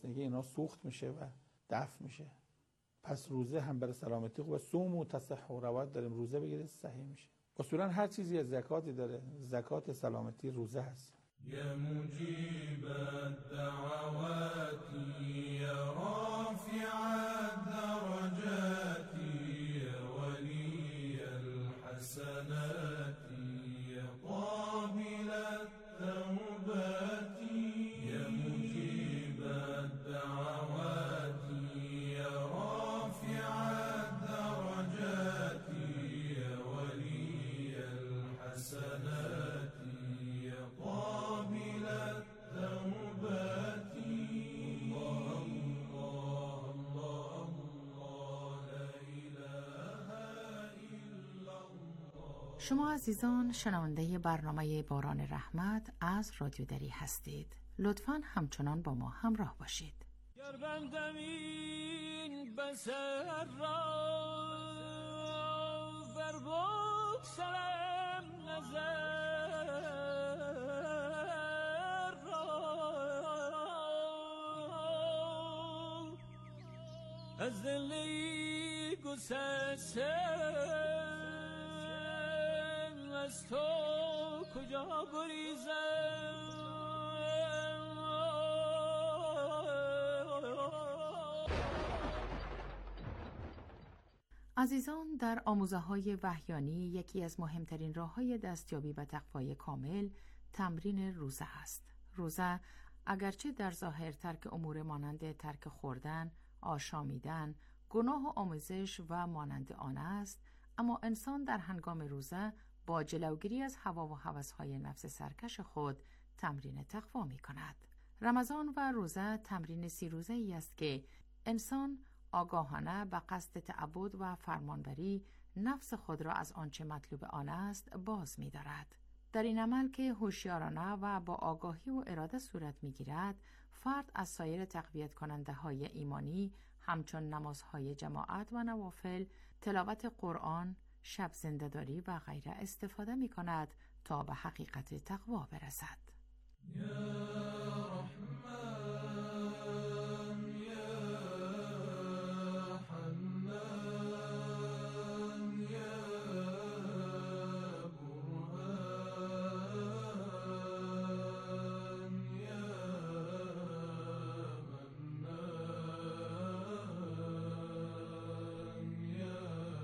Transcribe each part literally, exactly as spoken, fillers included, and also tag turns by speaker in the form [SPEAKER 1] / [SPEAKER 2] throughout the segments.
[SPEAKER 1] گرسنگی اینا سوخت میشه و دفع میشه. پس روزه هم برای سلامتی خوبه. صوم و تصح و روایت داریم روزه بگیرید صحیح میشه. اصولا هر چیزی از زکاتی داره، زکات سلامتی روزه هست.
[SPEAKER 2] یا مجیب الدعوات یا رافع الدرجات یا ولی الحسنات یا قابل التوبات یا مجیب الدعوات یا رافع الدرجات یا ولی الحسنات قابل التوبات. الله الله الله الله لا اله الا الله.
[SPEAKER 3] شما عزیزان شنونده برنامه باران رحمت از رادیو دری هستید. لطفاً همچنان با ما همراه باشید.
[SPEAKER 2] گر بندم این بسر را ور بگسلم نظر از دلی گسستم از تو کجا گریزم.
[SPEAKER 3] عزیزان در آموزه های وحیانی یکی از مهمترین راه های دستیابی به تقوای کامل تمرین روزه است. روزه اگرچه در ظاهر ترک امور مانند ترک خوردن، آشامیدن، گناه و آموزش و مانند آن است، اما انسان در هنگام روزه با جلوگیری از هوا و هوس‌های نفس سرکش خود تمرین تقوا می کند. رمضان و روزه تمرین سی روزه‌ای است که انسان آگاهانه به قصد تعبد و فرمانبری نفس خود را از آنچه مطلوب آن است باز می دارد. در این عمل که هوشیارانه و با آگاهی و اراده صورت می گیرد، فرد از سایر تقویت کننده های ایمانی همچون نمازهای جماعت و نوافل، تلاوت قرآن، شب زنده‌داری و غیره استفاده می کند تا به حقیقت تقوا برسد.
[SPEAKER 2] یا رحمان یا حنان یا برهان یا منان یا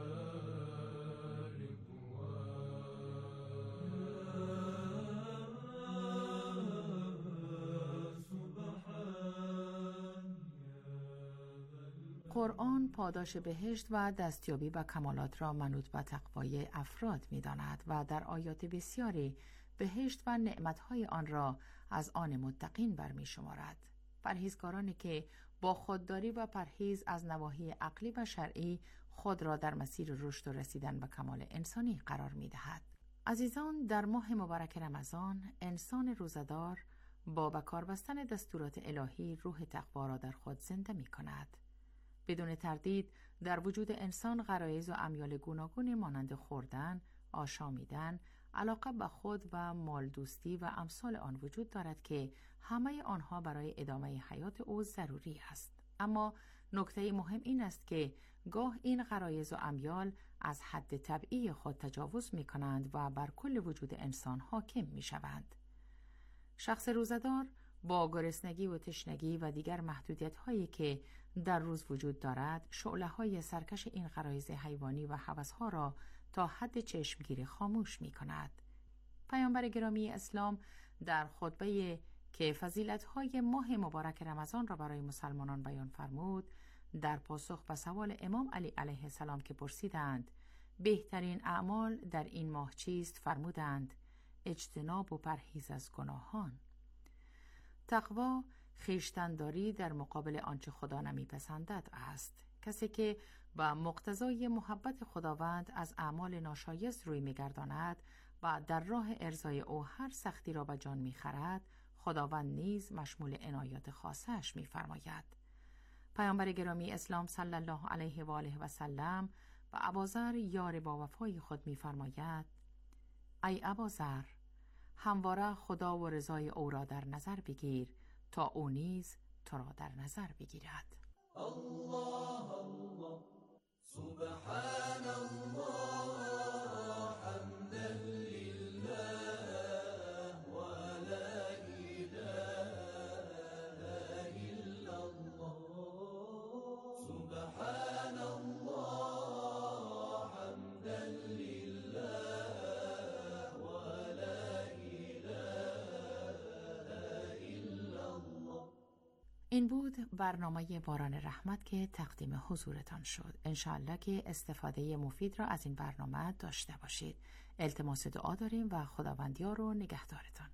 [SPEAKER 3] قرآن پاداش بهشت و دستیابی به کمالات را منوط به تقوای افراد می داند و در آیات بسیاری بهشت و نعمتهای آن را از آن متقین برمی شمارد. پرهیزکارانی که با خودداری و پرهیز از نواحی عقلی و شرعی خود را در مسیر رشد و رسیدن به کمال انسانی قرار می دهد. عزیزان، در ماه مبارک رمضان انسان روزه‌دار با به کار بستن دستورات الهی روح تقوا را در خود زنده می کند. بدون تردید در وجود انسان غرایز و امیال گوناگون مانند خوردن، آشامیدن، علاقه به خود و مال دوستی و امثال آن وجود دارد که همه آنها برای ادامه حیات او ضروری است. اما نکته مهم این است که گاه این غرایز و امیال از حد طبیعی خود تجاوز می کنند و بر کل وجود انسان حاکم می شوند. شخص روزه‌دار با گرسنگی و تشنگی و دیگر محدودیت هایی که در روز وجود دارد، شعله های سرکش این غرایز حیوانی و هوس ها را تا حد چشمگیری خاموش می کند. پیامبر گرامی اسلام در خطبه که فضیلت های ماه مبارک رمضان را برای مسلمانان بیان فرمود، در پاسخ به سوال امام علی علیه السلام که پرسیدند بهترین اعمال در این ماه چیست، فرمودند اجتناب و پرهیز از گناهان. تقوا خویشتن‌داری در مقابل آنچه خدا نمیپسندد است. کسی که با مقتضای محبت خداوند از اعمال ناشایست روی میگرداند و در راه ارضای او هر سختی را به جان میخرد، خداوند نیز مشمول عنایات خاصش میفرماید. پیامبر گرامی اسلام صلی الله علیه و آله و سلم و ابوذر یار با وفای خود میفرماید: ای ابوذر، همواره خدا و رضای او را در نظر بگیر تا او نیز تو را در نظر بگیرد.
[SPEAKER 2] الله الله سبحان الله حمدا لله و لا اله الا الله سبحان الله حمدا لله و لا اله الا الله.
[SPEAKER 3] این بود برنامه باران رحمت که تقدیم حضورتان شد. انشاءالله که استفاده مفید را از این برنامه داشته باشید. التماس دعا داریم و خداوندیار و نگهدارتان.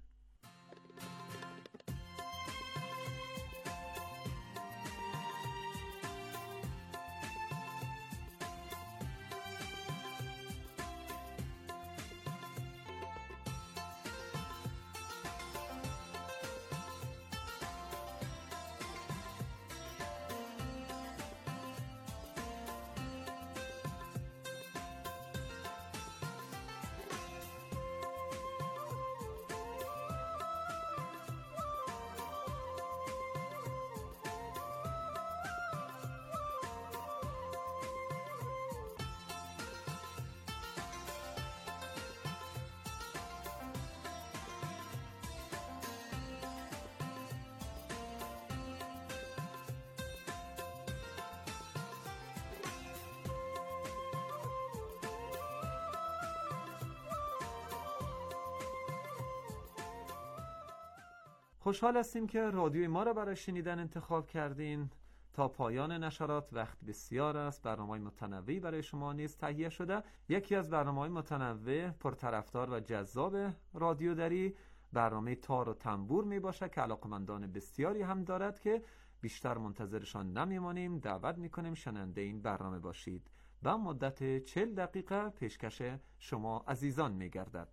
[SPEAKER 4] خوشحال هستیم که رادیوی ما را برای شنیدن انتخاب کردین. تا پایان نشرات وقت بسیار است. برنامه‌های متنوعی برای شما نیز تهیه شده. یکی از برنامه‌های متنوع پرطرفدار و جذاب رادیو دری برنامه تار و تنبور می باشه که علاقمندان بسیاری هم دارد که بیشتر منتظرشان نمیمانیم. دعوت میکنیم شنونده این برنامه باشید. و مدت چهل دقیقه پیشکش شما عزیزان میگردد.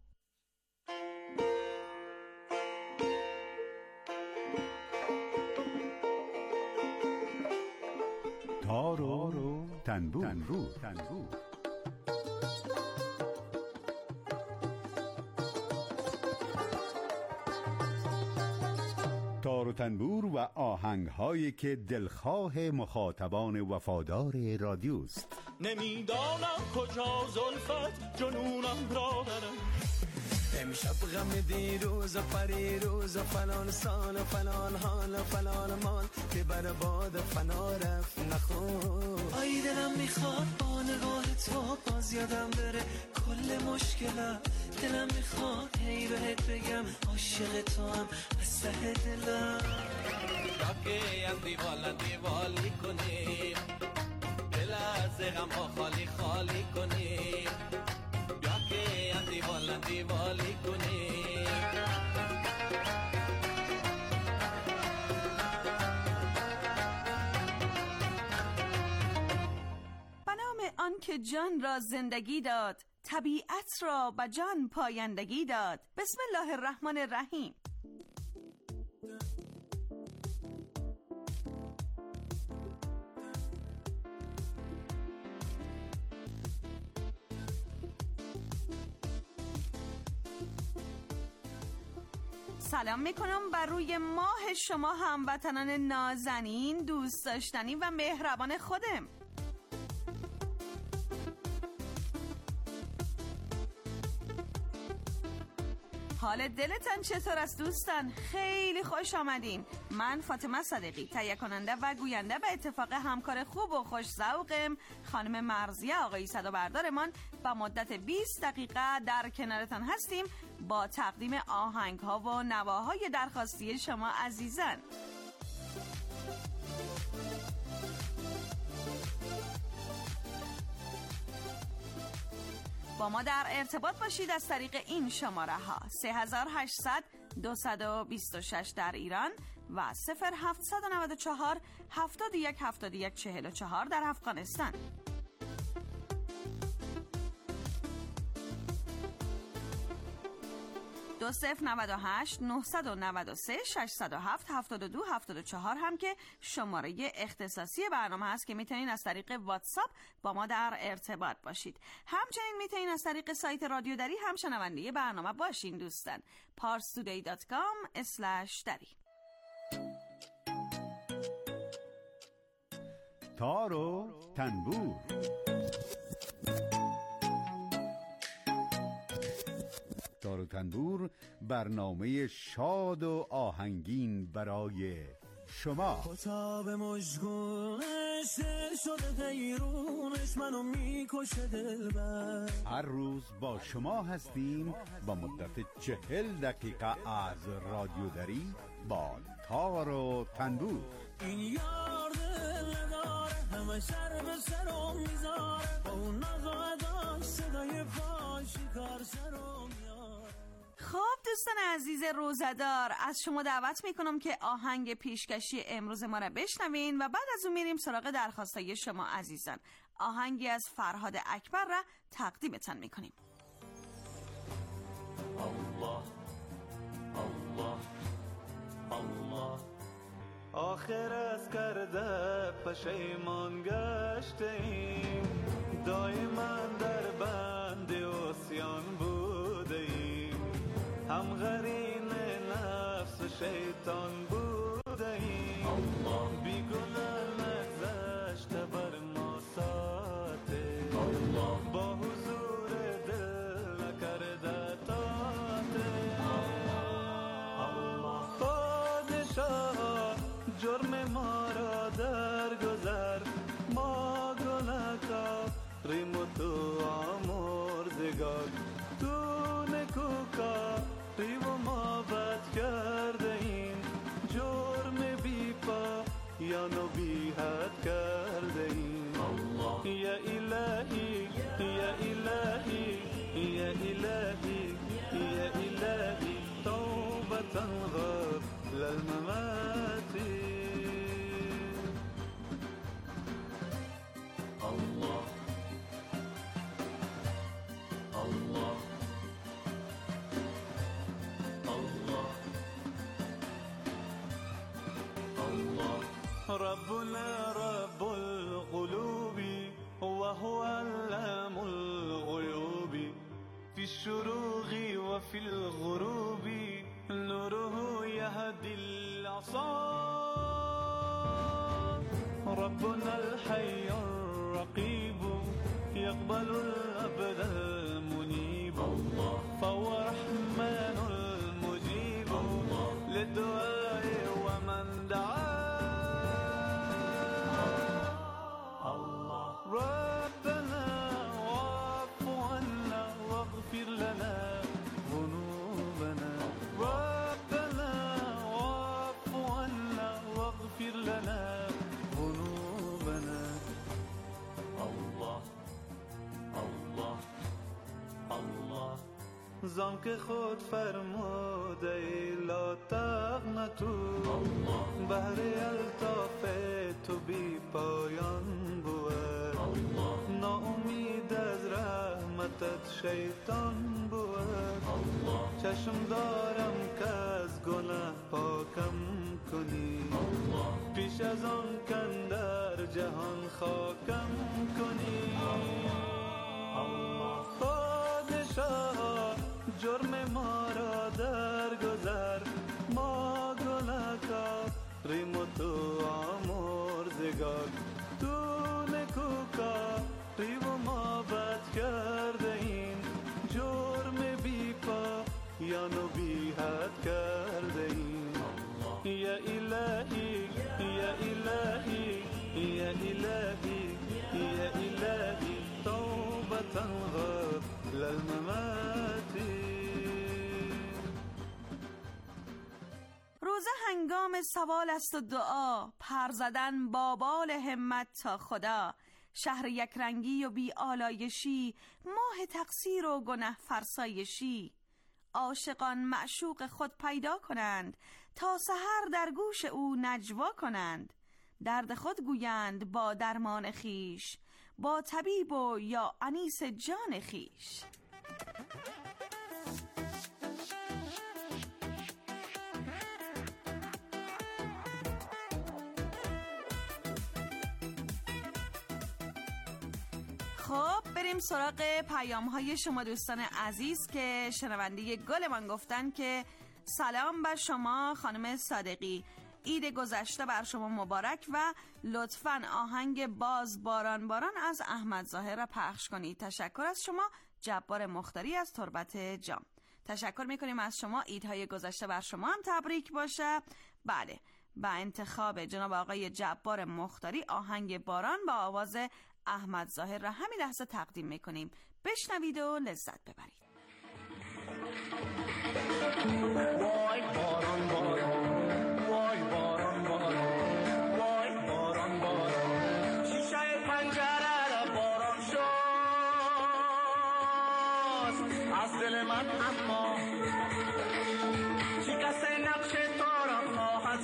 [SPEAKER 5] تار و تنبور, تنبور. تنبور. تار و تنبور و آهنگ هایی که دلخواه مخاطبان وفادار رادیوست.
[SPEAKER 6] نمیدانم کجا زلفت جنونم را برم، امشب غم دیروز و پریروز و فلان سال و فلان حال و فلان مال که بر باد فنا رفت نخون. آی دلم میخواد با نگاه تو باز یادم بره کل مشکلم. دلم میخواد هی بهت بگم عاشق تو هم از ته دلم.
[SPEAKER 7] راکه از دیوال دیوالی کنیم، دل از غم ها خالی خالی کنیم. بیا که از دیوال دیوالی کنیم.
[SPEAKER 8] به نام آن که جان را زندگی داد، طبیعت را به جان پایندگی داد. بسم الله الرحمن الرحیم. سلام میکنم بر روی ماه شما هموطنان نازنین، دوست داشتنی و مهربان خودم. حال دلتان چطور است دوستان؟ خیلی خوش آمدین. من فاطمه صدیقی، تهیه کننده و گوینده به اتفاق همکار خوب و خوش ذوقم خانم مرضیه آقای صدا بردارمان با مدت بیست دقیقه در کنارتان هستیم با تقدیم آهنگ ها و نواهای درخواستی شما عزیزان. با ما در ارتباط باشید از طریق این شماره ها: سه هشت صفر صفر دو دو شش در ایران و صفر هفت نه چهار هفت یک هفت یک چهار چهار در افغانستان. دو صفر نه هشت نه نه سه شش صفر هفت هفت دو هفت چهار هم که شماره اختصاصی برنامه هست که میتونین از طریق واتساپ با ما در ارتباط باشید. همچنین میتونین از طریق سایت رادیو دری هم شنونده برنامه باشین دوستان. پارس تودی دات کام اسلش دری.
[SPEAKER 5] تار و تنبور. تار و تنبور برنامه شاد و آهنگین برای شما.
[SPEAKER 6] کتاب مشگونش دل شده حیرونش منو میکشه دلبر.
[SPEAKER 5] هر روز با شما هستیم با مدت چهل دقیقه از رادیوداری با تار و تنبور.
[SPEAKER 6] این یار دل نداره همه سر به سرم میذاره با اون ناز و اداش صدای پاشی کار سرم میاره.
[SPEAKER 8] خب دوستان عزیز روزدار، از شما دعوت میکنم که آهنگ پیشکشی امروز ما را بشنوین و بعد از اون میریم سراغ درخواستای شما عزیزان. آهنگی از فرهاد اکبر را تقدیمتان میکنیم.
[SPEAKER 7] الله الله الله آخر از کرده پشیمان گشتیم، دایما در بند عصیان بودیم، هم قرین نفس شیطان بودیم، بی گناه نگذشته بر ما ساعته، با حضور دل نکرده طاعته. پادشاه جرم ما را در گذر، ما گناهکار ریم و تو آمرزگار، تو نکوکار ریم و ما بد کرده ایم، جرم بی پا یا نو بی حد کرده ایم. یا الهی یا الهی یا الهی یا الهی توبة قبل الممات. الله الله الله الله ربنا رب القلوب وهو علام الغيوب، في الشروق وفي الغروب نوره يهدي العصا. ربنا الحي الرقيب يقبل العبد المنيب، فهو رحمن المجيب للدعاء ومن دعا. ربنا واعف عنا واغفر لنا ذنوبنا، ربنا واعف عنا واغفر لنا ذنوبنا. الله الله الله زان که خود فرموده لا تقنطوا، بحر الطاف تو بی پایان بود، ناامید از رحمتت شیطان بود. چشم دارم که از گناه پاکم کنی، پیش از آن کن در جهان خاکم کنی. پادشاه جرم ما را در گذر، ما گناهکار ریم و تو آمرزگار، تو نکوکار ریم و ما بد کرده ایم، جرم بی پا یا نو بی حد کرده ایم. یا الهی یا الهی یا الهی یا الهی توبة قبل الممات.
[SPEAKER 8] روزه هنگام سوال است و دعا، پر زدن با بال همت تا خدا، شهر یک رنگی و بی آلایشی، ماه تقصیر و گناه فرسایشی. عاشقان معشوق خود پیدا کنند، تا سحر در گوش او نجوا کنند، درد خود گویند با درمان خیش، با طبیب و یا انیس جان خیش. خب بریم سراغ پیام های شما دوستان عزیز که شنونده گلمان گفتن که سلام بر شما خانم صادقی، عید گذشته بر شما مبارک و لطفاً آهنگ باز باران باران از احمد ظاهر را پخش کنید. تشکر از شما جبار مختاری از تربت جام. تشکر میکنیم از شما. عیدهای گذشته بر شما هم تبریک باشه. بله، با انتخاب جناب آقای جبار مختاری آهنگ باران با آواز احمد ظاهر را همین لحظه تقدیم میکنیم. بشنوید و لذت ببرید.
[SPEAKER 6] وای باران باران، وای باران باران، وای باران باران، شیشه پنجره را باران شست از دل من، اما شکست نقش تو را خواهد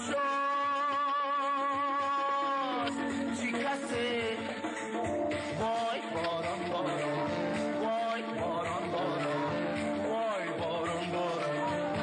[SPEAKER 6] شست، شکست. وای باران باران، وای باران باران، وای باران باران.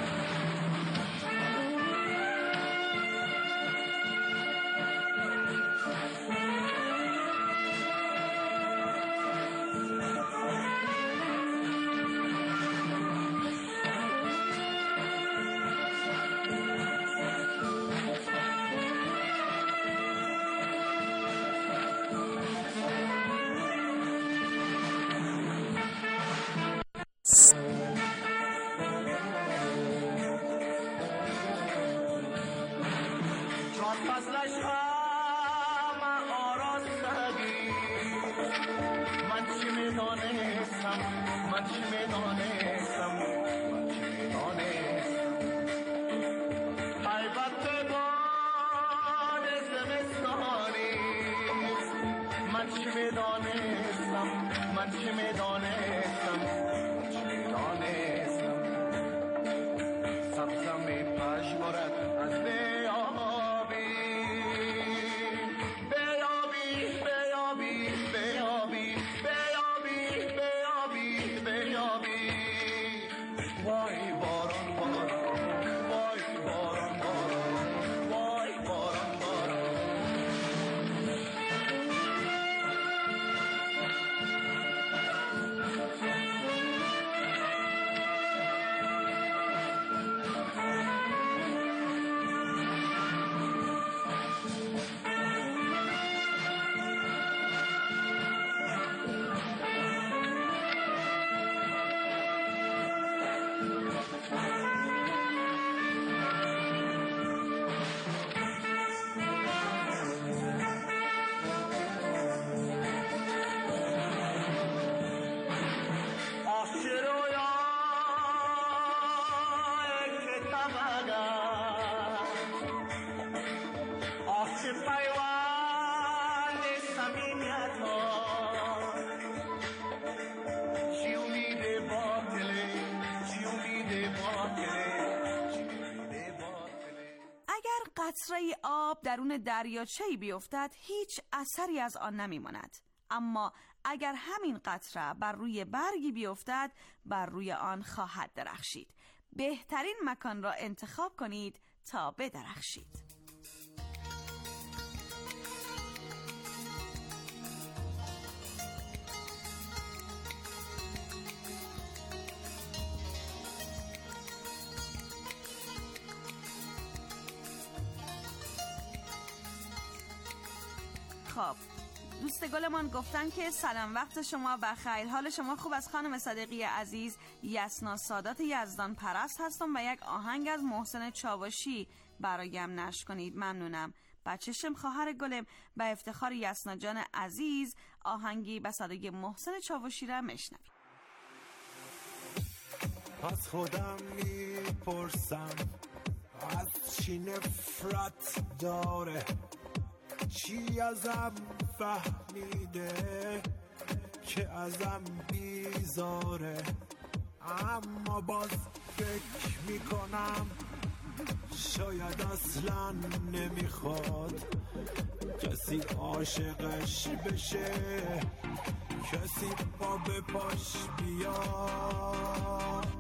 [SPEAKER 6] چون فصلش همه آراستگی، من چی میدانستم، من چی میدانستم، من چی میدانستم. البته باد زمستانی، من چی میدانستم، من چی میدانستم، من چی میدانستم. سبزه میپژمرد از بیابی، بیابی، بیابی، بیابی، بیابی، بیابی، بیابی. وای باران باران، وای باران باران، وای باران باران.
[SPEAKER 8] قطره آب درون دریاچه‌ای بیفتد هیچ اثری از آن نمیماند، اما اگر همین قطره بر روی برگی بیفتد بر روی آن خواهد درخشید. بهترین مکان را انتخاب کنید تا بدرخشید. خب دوست گلمان گفتن که سلام، وقت شما بخیر، حال شما خوب است خانم صدیقی عزیز. یسنا سادات یزدان پرست هستم و یک آهنگ از محسن چاوشی برایم نشر کنید. ممنونم. بچشم خواهر گلم، به افتخار یسنا جان عزیز آهنگی به صدای محسن چاوشی را میشنوید.
[SPEAKER 9] از خودم میپرسم از چی نفرت داره، چی ازم فهمیده که ازم بیزاره، اما باز فکر میکنم شاید اصلا نمیخواد کسی عاشقش بشه، کسی پا به پاش بیاد.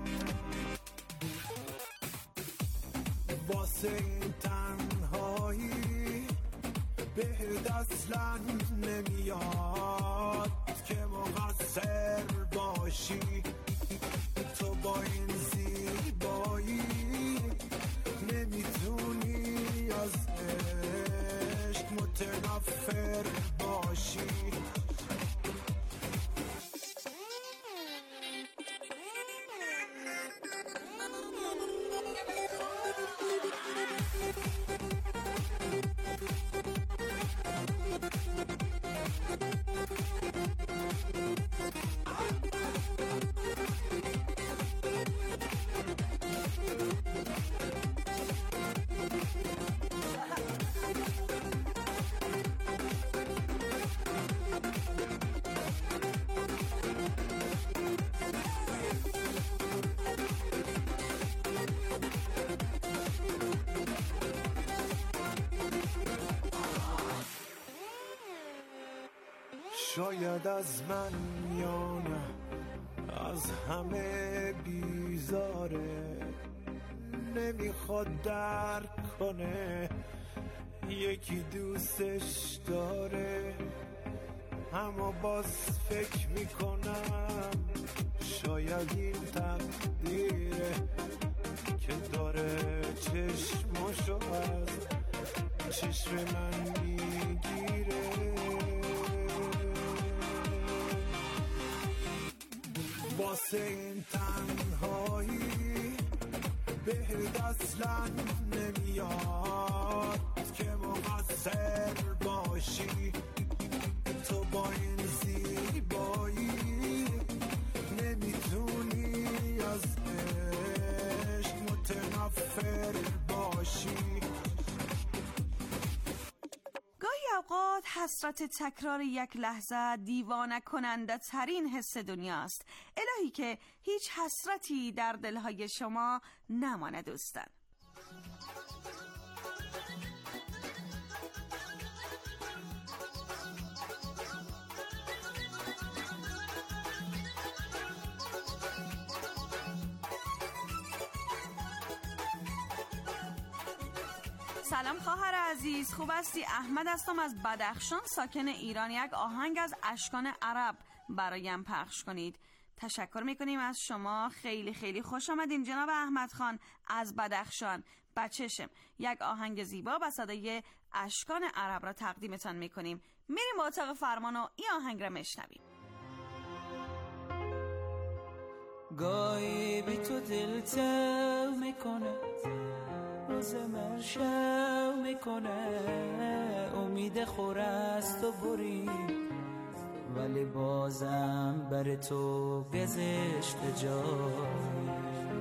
[SPEAKER 9] واسه این تنهایی بهت اصلا نمیاد که مقصر باشی، تو با این زیبایی نمیتونی از متنفر باشی. شاید از من یا نه از همه بیزاره، نمیخواد درک کنه یکی دوستش داره، اما باز فکر میکنم شاید این تقدیره که داره چشماشو از چشم من میگیره. واسه این تنهایی بهت اصلا نمیاد که مقصر باشی، تو با این زیبایی نمیتونی از عشق متنفر باشی.
[SPEAKER 8] اوقات حسرت تکرار یک لحظه دیوانه کننده ترین حس دنیاست. الهی که هیچ حسرتی در دلهای شما نمانه دوستان. سلام خواهر عزیز، خوب هستی؟ احمد هستم از بدخشان، ساکن ایران. یک آهنگ از اشکان عرب برایم پخش کنید. تشکر میکنیم از شما، خیلی خیلی خوش آمدین جناب احمد خان از بدخشان. بچشم یک آهنگ زیبا به صدای اشکان عرب را تقدیمتان میکنیم. میریم با اتاق فرمان و این آهنگ را میشنویم.
[SPEAKER 10] گاهی بی تو دل تو میکنه، روز مرشو میکنه، امید خور است و بری، ولی بازم بر تو گذشت جایی.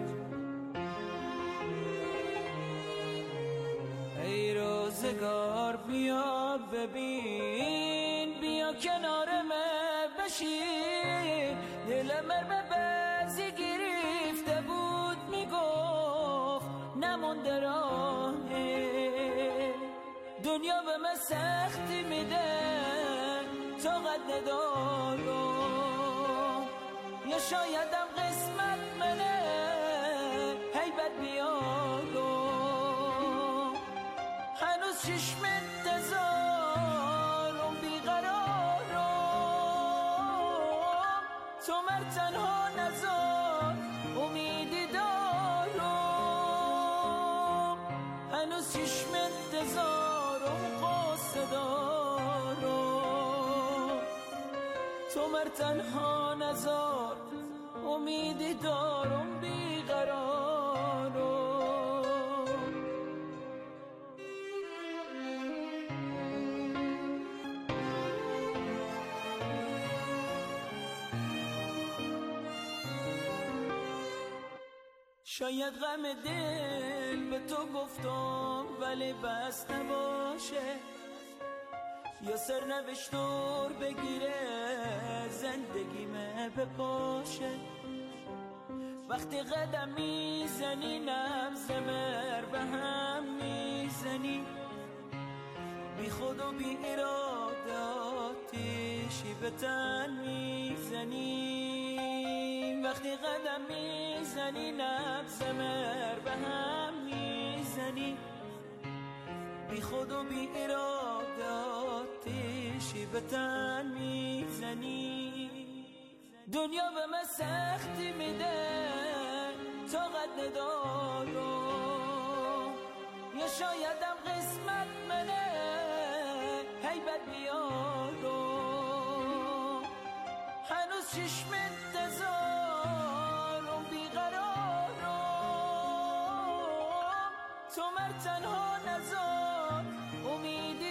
[SPEAKER 10] ای روزگار بیا ببین، بیا کنارم بشی، دل مرمه بزی گرفته بود میگفت نمونده راهه، دنیا به من سختی میده طاقت ندارم، یا شایدم قسمت منه هیبت بیارم، هنوز چشم انتظارم بیقرارم، تو مر تنها نذار امیدی دارم، هنوز چشم انتظارم قصه دارم، تو مر تنها نذار امیدی دارم بیقرارم. شاید غم دل به تو گفتم ولی بس نباشه، یا سرنوشتور بگیره زندگیمه بپاشه، وقتی قدم میزنی نبض مر به هم میزنی، بی خود و بی اراده آتیشی به تن میزنی، وقتی قدم میزنی نبض مر به هم میزنی، بی خود و بی اراده آتیشی به تن میزنی، دنیا به من سختی میده طاقت ندارم، یا شایدم قسمت منه ای بر بیارم هنوز چشم انتظارم بیقرارم تو مر تنها نزار امیدی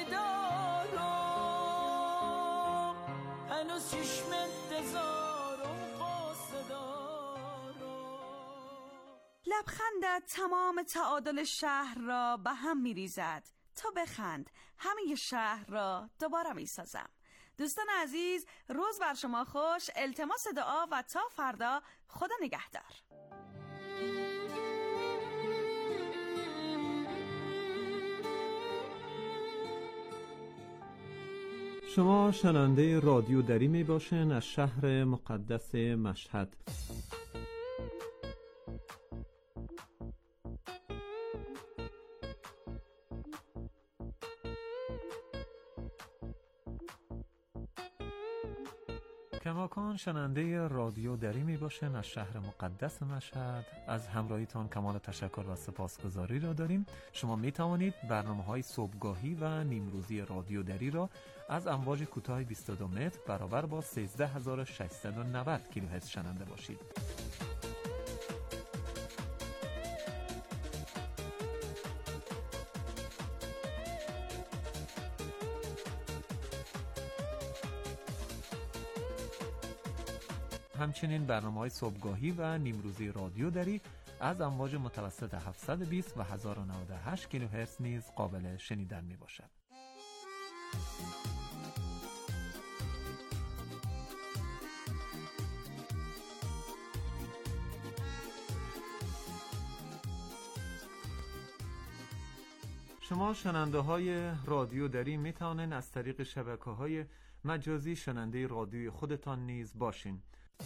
[SPEAKER 10] دارم هنوز چشم انتظارم قصد دارم.
[SPEAKER 8] لبخندت تمام تعادل شهر را به هم می‌ریزد. تو بخند همه شهر را دوباره می‌سازم. دوستان عزیز، روز بر شما خوش. التماس دعا و تا فردا. خدا نگهدار.
[SPEAKER 4] شما شنونده رادیو دری می باشین از شهر مقدس مشهد. کماکان شنونده رادیو دری می باشین از شهر مقدس مشهد. از همراهیتان کمال تشکر و سپاسگزاری را داریم. شما می توانید برنامه‌های صبحگاهی و نیمروزی رادیو دری را از امواج کوتاه بیست و دو متر برابر با سیزده هزار و ششصد و نود کیلوهرتز شنونده باشید. همچنین برنامه‌های صبحگاهی و نیمروزی رادیو دری از امواج متوسط هفتصد و بیست و هزار و نود و هشت کیلوهرتز نیز قابل شنیدن می باشد. شما شنونده های رادیو دری می توانید از طریق شبکه های مجازی شنونده رادیوی خودتان نیز باشین.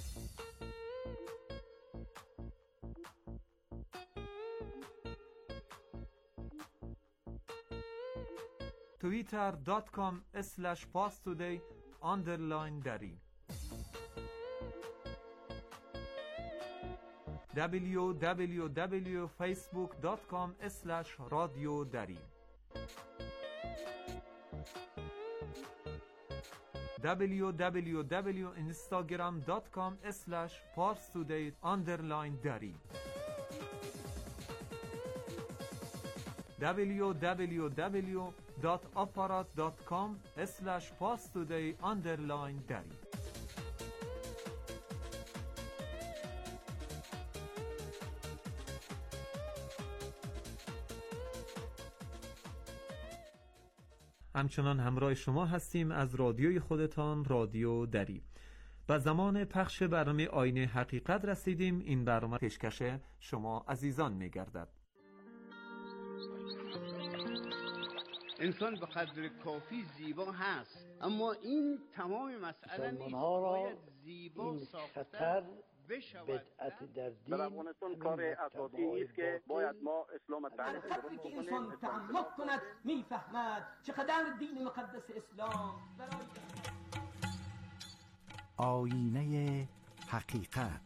[SPEAKER 4] توییتر دات کام اسلش پاس تودی آندرلاین دری دبلیو دبلیو دبلیو فیسبوک دات کام اسلش رادیو دری دبلیو دبلیو دبلیو اینستاگرام دات کام اسلش پارس تودی آندرلاین دری دبلیو دبلیو دبلیو دات آپارات دات کام اسلش پاس تودی آندرلاین دری. همچنان همراه شما هستیم از رادیوی خودتان رادیو دری. و زمان پخش برنامه آینه حقیقت رسیدیم. این برنامه پیشکش شما عزیزان می‌گردد.
[SPEAKER 11] انسان به قدر کافی زیبا هست، اما این تمام مسئله نیست. باید زیبا ساختن بشود.
[SPEAKER 12] بدعت در دین در افغانستان کار اساسی است که باید ما اسلام تعریف درست کنیم.
[SPEAKER 10] انسان تعمق کند میفهمد چقدر دین مقدس اسلام
[SPEAKER 13] آینه حقیقت.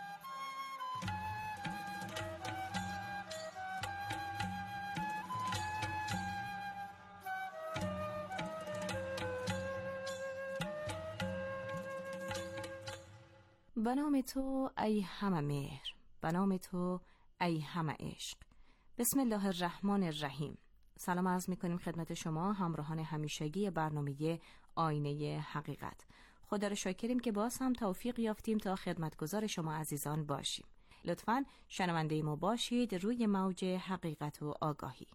[SPEAKER 14] به نام تو ای همه مهر، به نام تو ای همه عشق. بسم الله الرحمن الرحیم. سلام عرض می کنیم خدمت شما همراهان همیشگی برنامه آینه حقیقت. خدا را شاکریم که باز هم توفیق یافتیم تا خدمتگزار شما عزیزان باشیم. لطفاً شنونده ما باشید روی موج حقیقت و آگاهی.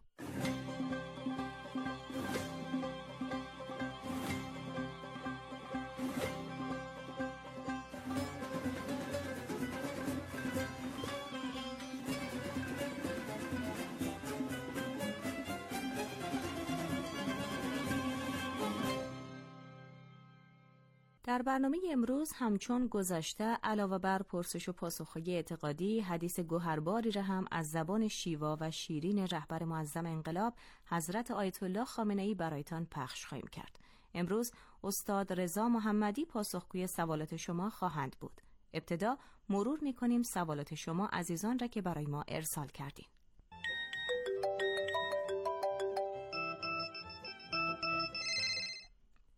[SPEAKER 14] در برنامه امروز همچون گذشته علاوه بر پرسش و پاسخ‌های اعتقادی، حدیث گوهرباری را هم از زبان شیوا و شیرین رهبر معظم انقلاب حضرت آیت الله خامنه‌ای برایتان پخش خواهیم کرد. امروز استاد رضا محمدی پاسخگوی سوالات شما خواهند بود. ابتدا مرور می‌کنیم سوالات شما عزیزان را که برای ما ارسال کردین.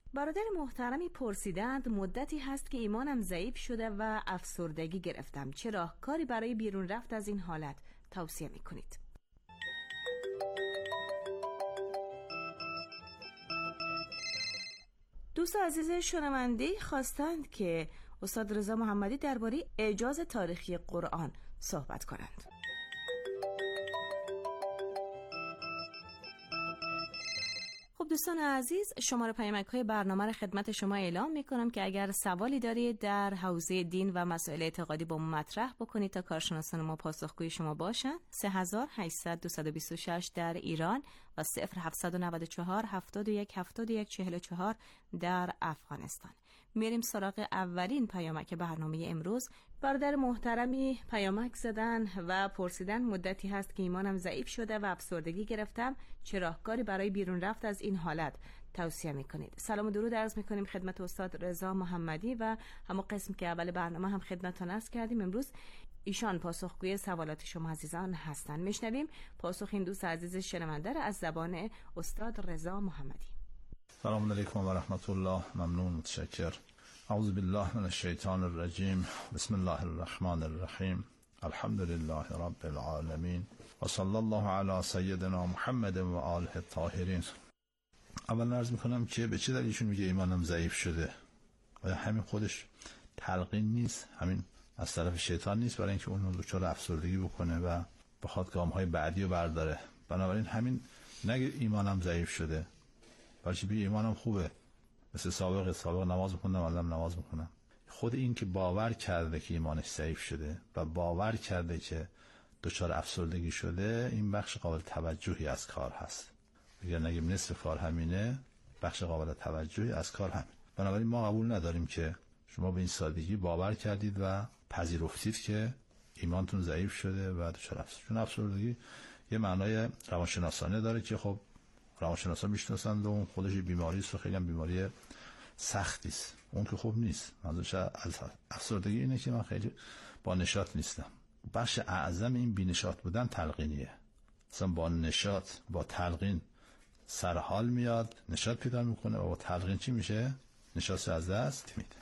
[SPEAKER 14] برادر محترمی پرسیدند مدتی هست که ایمانم ضعیف شده و افسردگی گرفتم، چه راهکاری برای بیرون رفت از این حالت توصیه میکنید؟ دوست عزیز شنونده خواستند که استاد رضا محمدی درباره اعجاز تاریخی قرآن صحبت کنند. خب دوستان عزیز، شماره پیامک های برنامه را خدمت شما اعلام می کنم که اگر سوالی دارید در حوزه دین و مسائل اعتقادی با ما مطرح بکنید تا کارشناسان ما پاسخگوی شما باشند. سه هزار و هشتصد و بیست و شش در ایران و صفر هفتصد و نود و چهار هفتاد و یک هفتاد و یک چهل و چهار در افغانستان. میریم سراغ اولین پیامک برنامه امروز. برادر محترمی پیامک زدن و پرسیدن مدتی هست که ایمانم ضعیف شده و افسردگی گرفتم، چه راهکاری برای بیرون رفت از این حالت توصیه میکنید؟ سلام و درود عرض میکنیم خدمت استاد رضا محمدی و همون قسم که اول برنامه هم خدمتتون عرض کردیم امروز ایشان پاسخگوی سوالات شما عزیزان هستند. میشنویم پاسخ این دوست عزیز شنونده را از زبان استاد رضا محمدی.
[SPEAKER 15] سلام علیکم و رحمت الله. ممنون، متشکر. اعوذ بالله من الشیطان الرجیم. بسم الله الرحمن الرحیم. الحمد لله رب العالمین و صلی الله علی سیدنا محمد و آله الطاهرین. اول عرض میکنم که به چه دلیلشون میگه ایمانم ضعیف شده و همین خودش تلقین نیست، همین از طرف شیطان نیست برای اینکه اون دچار افسردگی بکنه و بخواد گام‌های بعدی رو برداره. بنابراین همین نگه ایمانم ضعیف شده، بلکه بگه ایمانم خوبه، مثل سابق سابق نماز میخوندم الان نماز میخونم. خود این که باور کرده که ایمانش ضعیف شده و باور کرده که دچار افسردگی شده، این بخش قابل توجهی از کار هست. اگر نگیم نصف کار همینه، بخش قابل توجهی از کار همین. بنابراین ما قبول نداریم که شما به این سادگی باور کردید و پذیرفتید که ایمانتون ضعیف شده و دچار افسردگی. چون افسردگی یه معنای روانشناسانه داره که خب روانشناسان میشناسند و اون خودش بیماری است و خیلی هم بیماری سختی است. اون که خوب نیست. منظورش از افسردگی اینه که من خیلی با نشاط نیستم. بخش اعظم این بی نشاط بودن تلقینیه. مثلا با نشاط با تلقین سرحال میاد، نشاط پیدا میکنه و با تلقین چی میشه؟ نشاط از دست میده.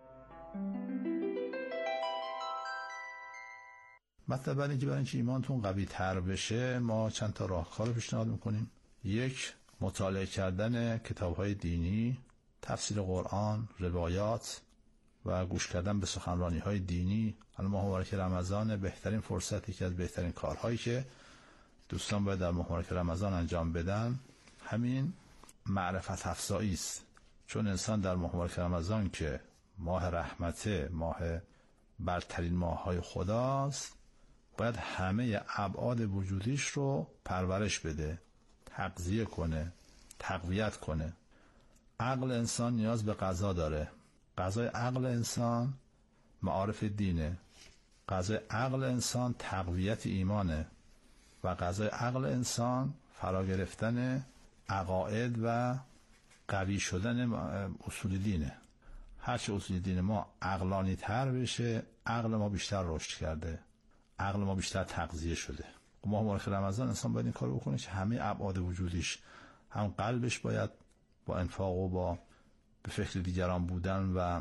[SPEAKER 15] مطلب اینه که برای اینکه ایمانتون قوی تر بشه ما چند تا راهکار رو پیشنهاد میکنیم. یک، مطالعه کردن کتاب‌های دینی، تفسیر قرآن، روایات و گوش کردن به سخنرانی‌های دینی. الان ماه مبارک رمضان بهترین فرصتی که از بهترین کارهایی که دوستان باید در ماه مبارک رمضان انجام بدن همین معرفت افزایی است. چون انسان در ماه مبارک رمضان که ماه رحمته، ماه برترین ماه‌های خداست، باید همه ابعاد وجودیش رو پرورش بده، تغذیه کنه، تقویت کنه. عقل انسان نیاز به غذا داره. غذای عقل انسان معارف دینه. غذای عقل انسان تقویت ایمانه و غذای عقل انسان فرا گرفتن عقاید و قوی شدن اصول دینه. هرچه اصول دین ما عقلانی تر بشه، عقل ما بیشتر رشد کرده، عقل ما بیشتر تغذیه شده. ماه مبارک رمضان انسان باید این کار بکنه که همه ابعاد وجودیش، هم قلبش باید با انفاق و با به فکر دیگران بودن و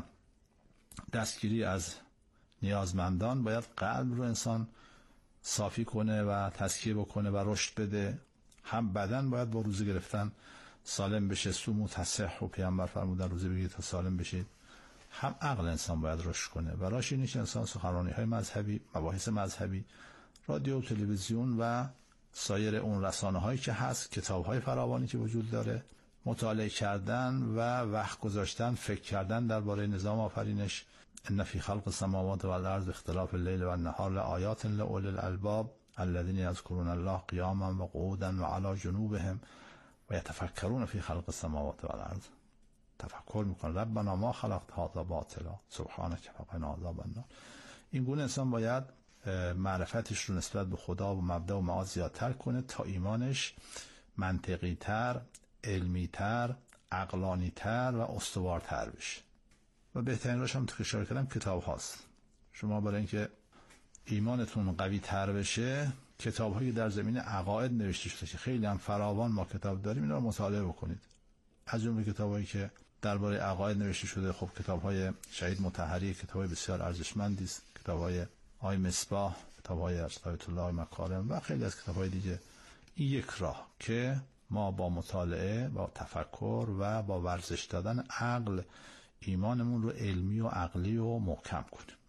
[SPEAKER 15] دستگیری از نیازمندان، باید قلب رو انسان صافی کنه و تزکیه بکنه و رشد بده. هم بدن باید با روزه گرفتن سالم بشه، سومو تصح و پیامبر فرمودن روزه بگیرید تا سالم بشید. هم عقل انسان باید رشد کنه و راهش اینه که انسان سخنرانی‌های مذهبی، مباحث مذهبی، رادیو و تلویزیون و سایر اون رسانه‌هایی که هست، کتاب‌های فراوانی که وجود داره، مطالعه کردن و وقت گذاشتن، فکر کردن درباره نظام آفرینش. ان فی خلق السماوات والارض اختلاف اللیل والنهار لآیات لأولی الالباب الذین یذکرون الله قیاما و قعودا و علی جنوبهم و یتفکرون فی خلق السماوات والارض. تفکر میکنه ربنا ما خلقت هذا باطلا سبحانک فقنا عذاب النار. این گونه انسان باید معرفتش رو نسبت به خدا و مبدا و معاد زیادتر کنه تا ایمانش منطقی تر، علمی تر، عقلانی تر و استوارتر بشه. و بهترین راهش هم تو اشاره کردم کتاب هاست. شما برای اینکه ایمانتون قوی تر بشه کتاب هایی در زمین عقاید نوشته شده که خیلی هم فراوان ما کتاب داریم، اینا رو مطالعه بکنید. از جمله کتابایی که درباره عقاید نوشته شده. خب کتاب‌های شهید مطهری کتاب‌های بسیار ارزشمندی است، کتاب‌های آقای مصباح، کتاب‌های آیت الله مکارم و خیلی از کتاب‌های دیگه. این یک راه که ما با مطالعه، با تفکر و با ورزش دادن عقل ایمانمون رو علمی و عقلی و محکم کنیم.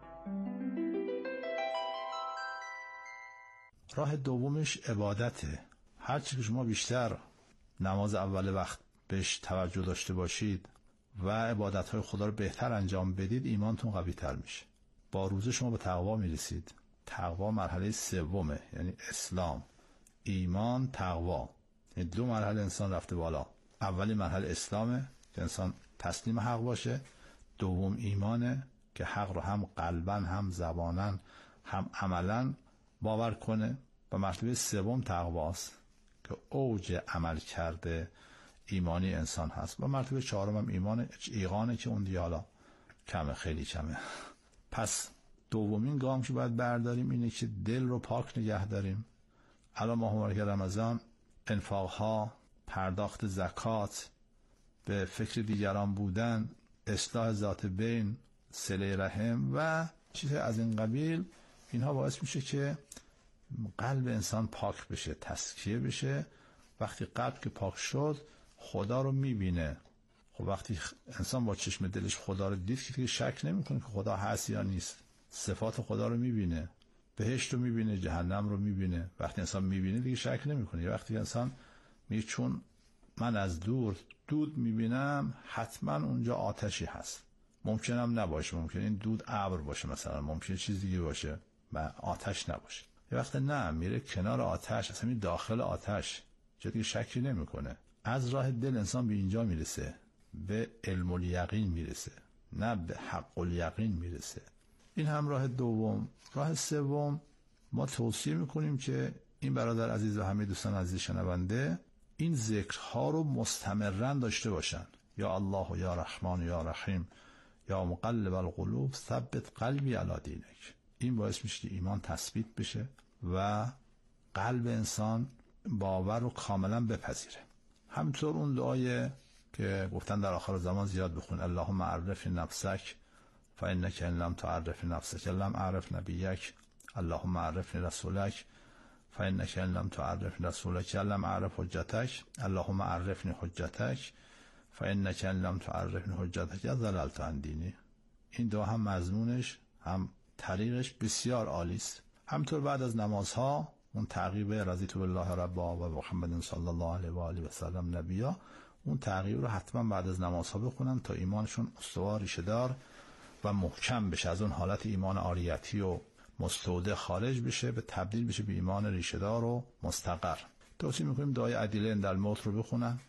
[SPEAKER 15] راه دومش عبادته. هرچی که شما بیشتر نماز اول وقت بهش توجه داشته باشید و عبادت‌های خدا رو بهتر انجام بدید، ایمانتون قوی‌تر میشه. با روزه شما به تقوا میرسید. تقوا مرحله سومه، یعنی اسلام، ایمان، تقوا. یعنی دو مرحله انسان رفته بالا. اولی مرحله اسلامه که انسان تسلیم حق باشه، دوم ایمانه که حق رو هم قلباً هم زباناً هم عملاً باور کنه، و مرتبه سوم تقواست که اوج عمل کرده ایمانی انسان هست، و مرتبه چهارم هم ایمان ایقانه که اون دیگه حالا کمه، خیلی کمه. پس دومین گام که باید برداریم اینه که دل رو پاک نگه داریم. الان ماه مبارک رمضان، انفاقها، پرداخت زکات، به فکر دیگران بودن، اصلاح ذات بین، صله رحم و چیز از این قبیل، اینها باعث میشه که قلب انسان پاک بشه، تزکیه بشه. وقتی قلب که پاک شد خدا رو میبینه. خب وقتی انسان با چشم دلش خدا رو دید که شک نمیکنه که خدا هست یا نیست. صفات خدا رو میبینه، بهشت رو میبینه، جهنم رو میبینه. وقتی انسان میبینه دیگه شک نمیکنه. وقتی انسان میگه چون من از دور دود میبینم، حتما اونجا آتشی هست. ممکنم نباشه، ممکن این دود ابر باشه مثلا، ممکن چیز دیگه باشه و آتش نباشه. یه وقت نه، میره کنار آتش، اصلا می داخل آتش، چه دیگه شکی نمیکنه. از راه دل انسان به اینجا میرسه، به علم الیقین میرسه، نه به حق الیقین میرسه. این هم راه دوم. راه سوم ما توصیه میکنیم که این برادر عزیز و همه دوستان عزیز شنونده این ذکرها رو مستمرا داشته باشن. یا الله و یا رحمان و یا رحیم، یا مقلب القلوب ثبت قلبی علی دینک. این باعث میشه که ایمان تثبیت بشه و قلب انسان باور رو کاملا بپذیره. همینطور اون دعای که گفتن در آخر زمان زیاد بخون، اللهم عرف نفسک فانک ان لم تعرف نفسک لم اعرف نبیک، اللهم عرفنی رسولک فانک ان لم تعرف رسولک لم اعرف حجتک، اللهم عرفنی حجتک فانک ان لم تعرفنی حجتک ضللت عن دینی. این دعا هم مضمونش هم طریقش بسیار عالی است. همینطور بعد از نمازها اون تعقیب رضیت بالله ربا و محمد صلی الله علیه و آله و سلم نبیا، اون تعقیب رو حتما بعد از نمازها بخونن تا ایمانشون استوار، ریشه دار و محکم بشه، از اون حالت ایمان عاریتی و مستودع خارج بشه، به تبدیل بشه به ایمان ریشه دار و مستقر. توصیه میکنیم دعای عدیله اندل موت رو بخونن،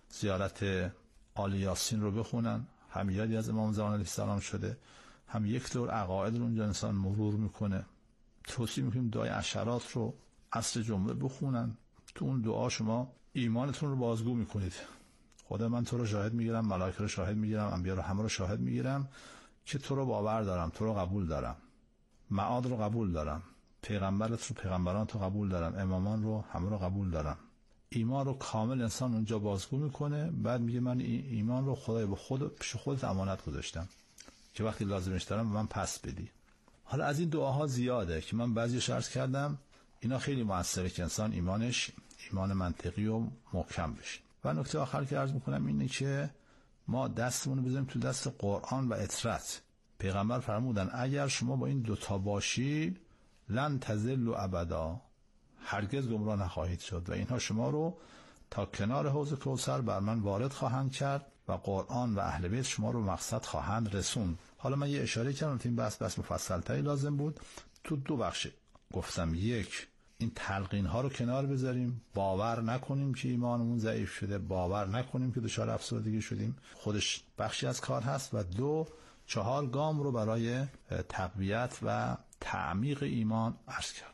[SPEAKER 15] زیارت آل یاسین رو بخونن، هم یادی از امام زمان علیه السلام شده، هم یک دور عقاید رو اونجا انسان مرور میکنه. توصیه میکنیم دعای عشرات رو عصر جمعه بخونن. تو اون دعا شما ایمانتون رو بازگو میکنید. خدا من تو رو شاهد میگیرم، ملائکه رو شاهد میگیرم، انبیا رو همه رو شاهد میگیرم که تو رو باور دارم، تو رو قبول دارم، معاد رو قبول دارم، پیغمبرت رو، پیغمبران تو قبول دارم، امامان رو همه رو قبول دارم. ایمان رو کامل انسان اونجا بازگو میکنه. بعد میگه من ایمان رو خدای به خود پیش خودت امانت گذاشتم که وقتی لازمش دارم من پس بدی. حالا از این دعاها زیاده که من بعضیش عرض کردم، اینا خیلی موثره که انسان ایمانش ایمان منطقی و محکم بشه. و نکته آخر که عرض میکنم اینه که ما دستمون رو بذاریم تو دست قرآن و اطرت. پیغمبر فرمودن اگر شما با این دوتا باشی لن تضلوا ابدا، هرگز گمراه نخواهید شد و اینها شما رو تا کنار حوض کوثر بر من وارد خواهند کرد و قرآن و اهل بیت شما رو مقصد خواهند رسوند. حالا من یه اشاره کردم تو این بحث بحث مفصل‌تری لازم بود. تو دو بخش گفتم، یک این تلقین ها رو کنار بذاریم، باور نکنیم که ایمانمون ضعیف شده، باور نکنیم که دچار افسردگی شدیم، خودش بخشی از کار هست، و دو چهار گام رو برای تقویت و تعمیق ایمان عرض کردم.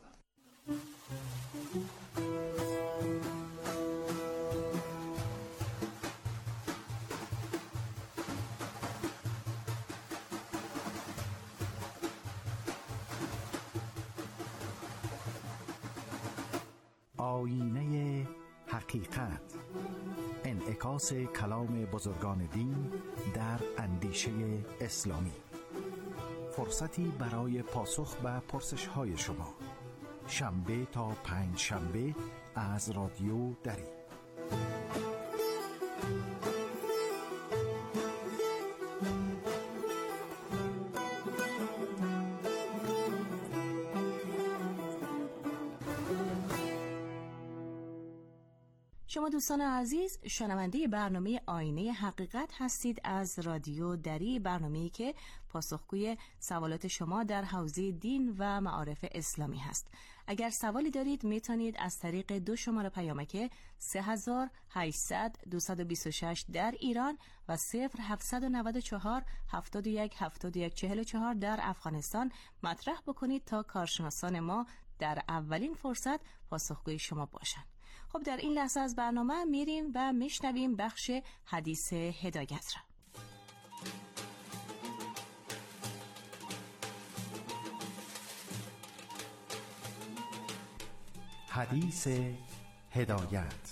[SPEAKER 13] آینه حقیقت، انعکاس انعکاس کلام بزرگان دین در اندیشه اسلامی. فرصتی برای پاسخ به پرسش‌های شما. شنبه تا پنج شنبه از رادیو دری.
[SPEAKER 14] شما دوستان عزیز شنونده برنامه آینه حقیقت هستید از رادیو دری، برنامه‌ای که پاسخگوی سوالات شما در حوزه دین و معارف اسلامی هست. اگر سوالی دارید میتونید از طریق دو شماره پیامک سه هزار و هشتصد دویست و بیست و شش در ایران و صفر هفتصد و نود و چهار هفتاد و یک هفتاد و یک چهل و چهار در افغانستان مطرح بکنید تا کارشناسان ما در اولین فرصت پاسخگوی شما باشند. خب در این لحظه از برنامه میریم و میشنویم بخش حدیث هدایت را.
[SPEAKER 13] حدیث هدایت.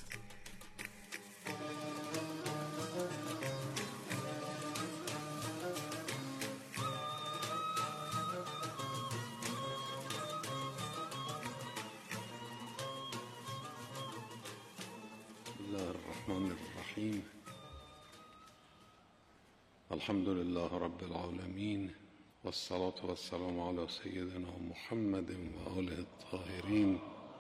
[SPEAKER 16] الحمد لله رب العالمين والصلاة والسلام على سيدنا محمد وآله الطاهرين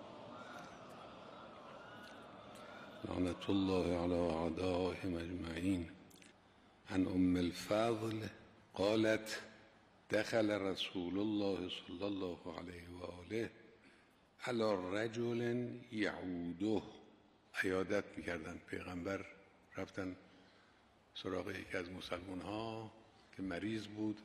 [SPEAKER 16] لعنة الله على أعدائهم أجمعين. عن أم الفضل قالت دخل رسول الله صلى الله عليه وآله على رجل يعوده. عیادت میکردن، پیغمبر رفتن سراغ یکی از مسلمان ها که مریض بود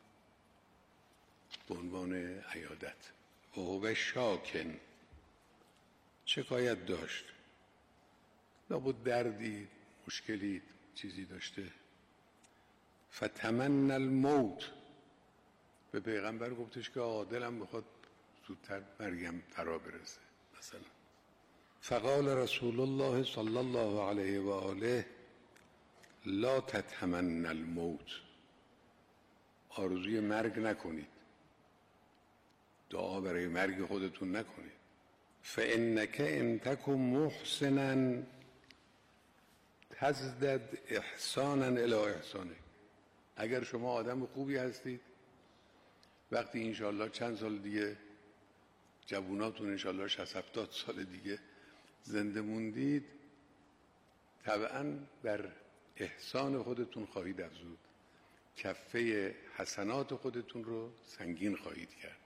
[SPEAKER 16] به عنوان عیادت. و هو شاکن، شکایت داشت، لابد دردی، مشکلی، چیزی داشته. فتمنى الموت، به پیغمبر گفتش که دلم بخواد زودتر مرگم فرا برسه مثلا. فقال رسول الله صلی الله علیه و آله لا تتمنى الموت، آرزوی مرگ نکنید، دعا برای مرگ خودتون نکنید. فانک ان تکن محسنا تزدد احسانا الی احسانک. اگر شما آدم خوبی هستید، وقتی انشالله چند سال دیگه جووناتون انشالله شصت هفتاد سال دیگه زنده موندید، طبعا بر احسان خودتون خواهید افزود، کفه حسنات خودتون رو سنگین خواهید کرد.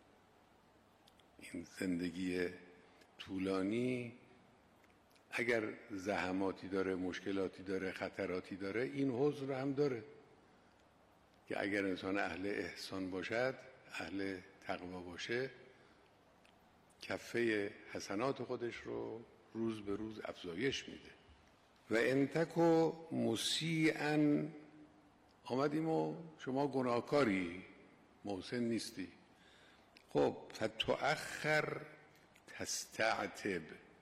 [SPEAKER 16] این زندگی طولانی اگر زحماتی داره، مشکلاتی داره، خطراتی داره، این حزن رو هم داره که اگر انسان اهل احسان باشد، اهل تقوا باشه، کفه حسنات خودش رو روز به روز افزایش میده. و انتکو مسیئا، آمدیم و شما گناهکاری، محسن نیستی، خب فتؤخر تستعتب،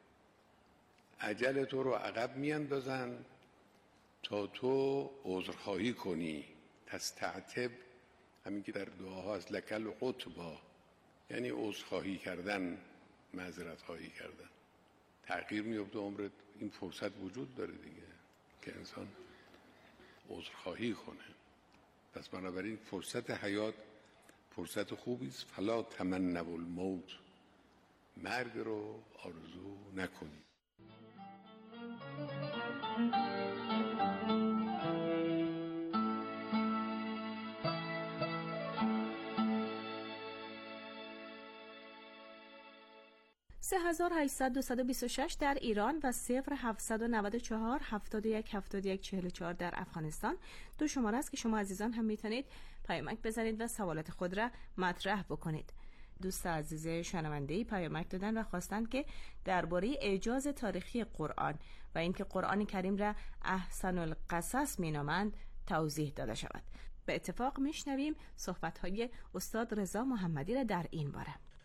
[SPEAKER 16] اجل تو رو عقب میاندازن تا تو عذرخواهی کنی. تستعتب همین که در دعاها از لکل قطبا، یعنی عذرخواهی کردن، معذرت خواهی کردن. تغییر میفته عمرت، این فرصت وجود داره دیگه که انسان عذرخواهی کنه. پس بنابراین فرصت حیات فرصت خوبی است. فلا تمنوا الموت، مرگ رو آرزو نکنید.
[SPEAKER 14] سه هزار و هشتصد دویست و بیست و شش در ایران و صفر هفتصد و نود و چهار هفتاد و یک هفتاد و یک چهل و چهار در افغانستان دو شماره است که شما عزیزان هم میتونید پیامک بزنید و سوالات خود را مطرح بکنید. دوست عزیز شنونده‌ای پیامک دادن و خواستند که درباره اعجاز تاریخی قرآن و اینکه قرآن کریم را احسن القصص مینامند توضیح داده شود. به اتفاق میشنویم صحبت‌های استاد رضا محمدی را در این باره.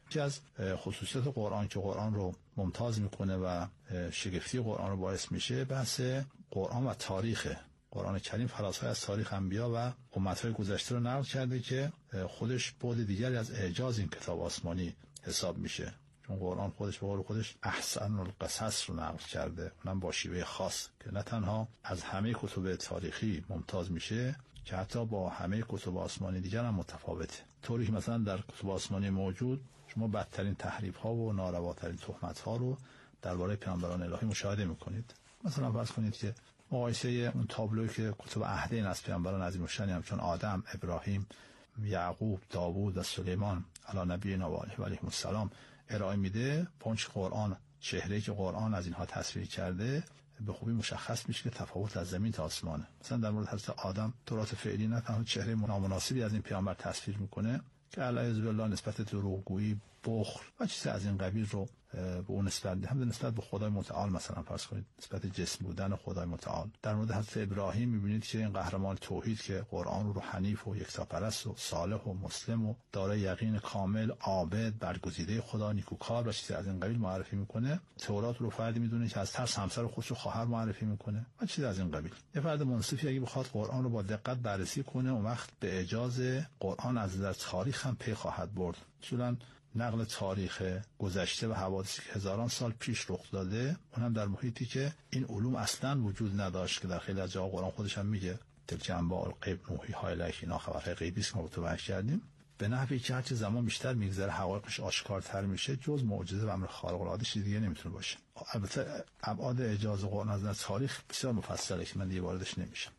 [SPEAKER 15] یکی از خصوصیات قرآن که قرآن رو ممتاز میکنه و شگفتی قرآن رو باعث میشه بحث قرآن و تاریخ. قرآن کریم فلاسفه از تاریخ انبیا و امتهای گذشته رو نقل کرده که خودش بعد دیگری از اعجاز این کتاب آسمانی حساب میشه، چون قرآن خودش به قول خودش احسن القصص رو نقل کرده، اونم با شیوه خاص که نه تنها از همه کتب تاریخی ممتاز میشه که حتی با همه کتب آسمانی دیگر هم متفاوته. طوری که مثلا در کتب آسمانی موجود شما بدترین تحریف ها و نارواترین تهمت ها رو درباره پیامبران الهی مشاهده میکنید. مثلا فرض کنید که مقایسه اون تابلویی که کتب عهدین از پیامبران عظیم الشأن همچون آدم، ابراهیم، یعقوب، داوود و سلیمان علی نبینا و علیهم السلام ارائه میده، پنج قرآن چهره‌ای که قرآن از اینها تصویر کرده به خوبی مشخص میشه که تفاوت از زمین تا آسمانه. مثلا در مورد حضرت آدم تورات فعلی نه تنها چهره نامناسبی از این پیامبر تصویر میکنه که علیه بالله نسبت دروغگویی، بخل و چیز از این قبیل رو به اون نسبت میده، هم نسبت به خدای متعال مثلا فرض کنید نسبت جسم بودن خدای متعال. در مورد حضرت ابراهیم میبینید که این قهرمان توحید که قرآن رو حنیف و یکتاپرست و صالح و مسلم و دارای یقین کامل، عابد، برگزیده خدا، نیکوکار و چیز از این قبیل معرفی میکنه. تورات رو فردی میدونه که از ترس همسر خودش رو خواهر معرفی میکنه و چیز از این قبیل. یه فرد منصفی اگه بخواد قرآن رو با دقت بررسی کنه اون وقت به اعجاز قرآن از نظر تاریخ هم پی خواهد برد. اصولاً نقل تاریخ گذشته و حوادثی که هزاران سال پیش رخ داده، اونم در محیطی که این علوم اصلا وجود نداشت که در خیلی از جاها قرآن خودش هم میگه تلک انباء الغیب نوحیها الیک، اینا خبرهای غیبی است که ما به تو وحی کردیم. به نحوی که هرچه زمان بیشتر میگذره حقایقش آشکارتر میشه، جز معجزه و امر خارق العاده چیز دیگه نمیتونه باشه. البته ابعاد اعجاز قرآن از نظر تاریخ بسیار مفصله که من دیگه واردش نمیشم.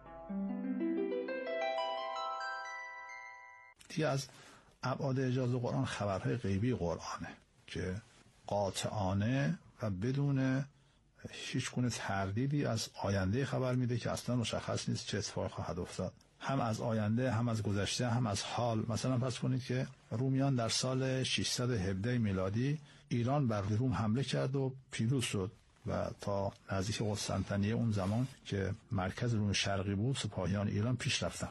[SPEAKER 15] دیگه از ابعاد اعجاز قرآن خبرهای غیبی قرآنه که قاطعانه و بدون هیچ گونه تردیدی از آینده خبر میده که اصلا مشخص نیست چه اتفاقی خواهد افتاد، هم از آینده، هم از گذشته، هم از حال. مثلا فرض کنید که رومیان در سال ششصد و هفده میلادی ایران بر روم حمله کرد و پیروز شد و تا نزدیک قسطنطنیه اون زمان که مرکز روم شرقی بود سپاهیان ایران پیش رفتن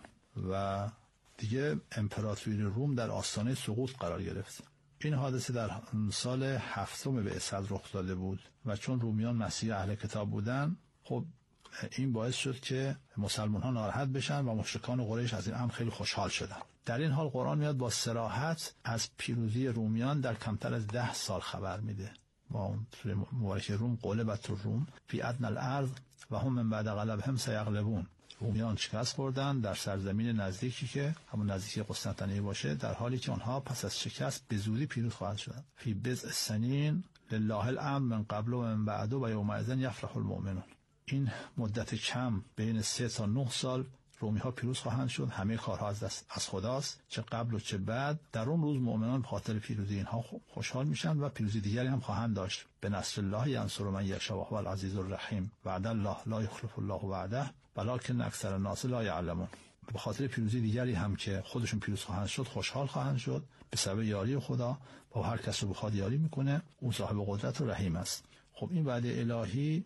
[SPEAKER 15] و دیگه امپراتوری روم در آستانه سقوط قرار گرفت. این حادثه در سال هفتم بعثت رخ داده بود و چون رومیان مسیح اهل کتاب بودن، خب این باعث شد که مسلمان ها ناراحت بشن و مشرکان قریش از این امر خیلی خوشحال شدن. در این حال قرآن میاد با صراحت از پیروزی رومیان در کمتر از ده سال خبر میده. با اون سوره مبارکه روم غلبت الروم فی ادنی الارض و هم من بعد غلبهم سیغلبون. رومیان شکست خوردن در سرزمین نزدیکی که همون نزدیکی قسطنطنیه باشه، در حالی که آنها پس از شکست به زودی پیروز خواهند شدن. فی بضع سنین لله الامر من قبل و من بعد و یومئذ یفرح المؤمنون. این مدت کم بین سه تا نه سال رومی ها پیروز خواهند شد. همه کارها از دست از خداست، چه قبل و چه بعد. در اون روز مؤمنان به خاطر پیروزی اینها خوشحال میشن و پیروزی دیگری هم خواهند داشت. به نصر الله ینصر من یشاء و هو العزیز الرحیم. وعد الله لا یخلف الله وعده ولکن اکثر الناس لا یعلمون. به خاطر پیروزی دیگری هم که خودشون پیروز خواهند شد خوشحال خواهند شد به سبب یاری خدا. با هر کس رو بخواد یاری میکنه، اون صاحب قدرت و رحیم است. خب این وعده الهی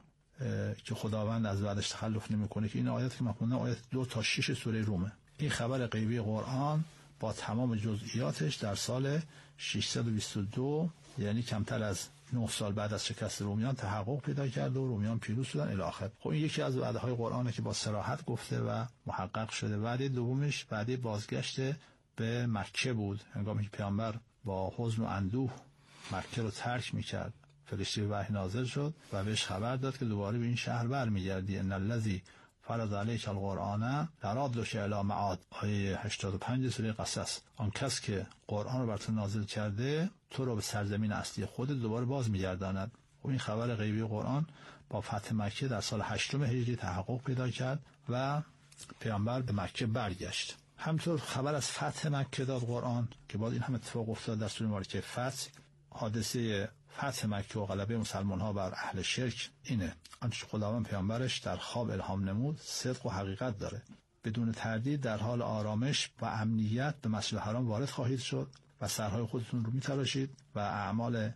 [SPEAKER 15] که خداوند از وعدش تخلف نمیکنه که این آیات که مخونه آیات دو تا شش سوره رومه. این خبر غیبی قرآن با تمام جزئیاتش در سال ششصد و بیست و دو، یعنی کمتر از نه سال بعد از شکست رومیان تحقق پیدا کرد و رومیان پیروز شدن الی آخر. خب این یکی از وعده های قرآنه که با صراحت گفته و محقق شده. وعده دومش وعده بازگشت به مکه بود، هنگامی که پیامبر با حزن و اندوه مکه رو ترک میکرد. فرشته وحی نازل شد و بهش خبر داد که دوباره به این شهر برمیگردی. ان الذی فرض علیک القرآن لرادک الی معاد. آیه هشتاد و پنج سوره قصص. آن کس که قرآن رو بر تو نازل کرده تو رو به سرزمین اصلی خودت دوباره باز میگرداند. و این خبر غیبی قرآن با فتح مکه در سال هشتم هجری تحقق پیدا کرد و پیامبر به مکه برگشت. همطور خبر از فتح مکه داد قرآن که بعد این هم اتفاق افتاد در سوره مبارکه فتح. حادثه فتح مکه و غلبه مسلمان ها بر اهل شرک اینه. آنچه خداوند پیامبرش در خواب الهام نمود صدق و حقیقت داره. بدون تردید در حال آرامش و امنیت به مسجد حرام وارد خواهید شد و سرهای خودتون رو میتراشید و اعمال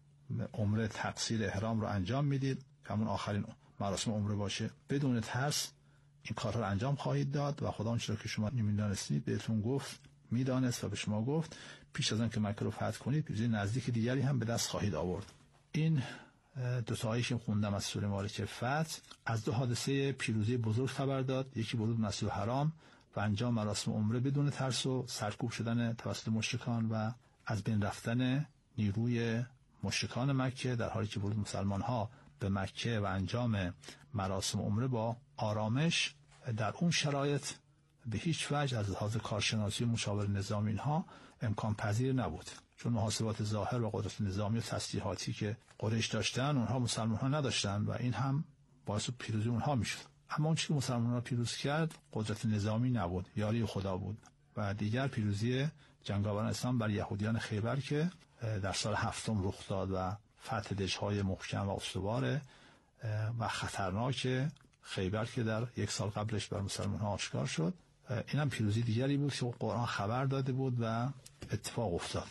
[SPEAKER 15] عمره تقصیر احرام رو انجام میدید که همون آخرین مراسم عمره باشه. بدون ترس این کارها رو انجام خواهید داد و خدا آنچه که شما نمیدانستید بهتون گفت، میدانست و به شما گفت. پیش از آن که مکه رو فتح کنید پیروزی نزدیک دیگری هم به دست خواهید آورد. این دو تا آیه‌ای که خوندم از سوره مبارکه فتح از دو حادثه پیروزی بزرگ خبر داد. یکی ورود مسجد الحرام و انجام مراسم عمره بدون ترس و سرکوب شدن توسط مشرکان و از بین رفتن نیروی مشرکان مکه، در حالی که ورود مسلمان‌ها به مکه و انجام مراسم عمره با آرامش در اون شرایط به هیچ وجه از لحاظ کارشناسی و مشاور نظامی اینها امکان پذیر نبود، چون محاسبات ظاهر و قدرت نظامی و تسلیحاتی که قریش داشتن اونها مسلمان‌ها نداشتن و این هم باعث پیروزی اونها میشد. اما اون چیزی که مسلمان‌ها پیروز کرد قدرت نظامی نبود، یاری خدا بود. و دیگر پیروزی جنگاوران اسلام بر یهودیان خیبر که در سال هفتم رخ داد و فتح دژهای محکم و استوار و خطرناک خیبر که در یک سال قبلش بر مسلمان‌ها آشکار شد، این هم پیروزی دیگری بود که قرآن خبر داده بود و اتفاق افتاد.